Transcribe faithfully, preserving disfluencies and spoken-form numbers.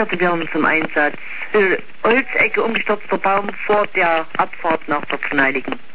Härtebirnen zum Einsatz. Holzecke, umgestürzter Baum vor der Abfahrt nach der Pfeiligen.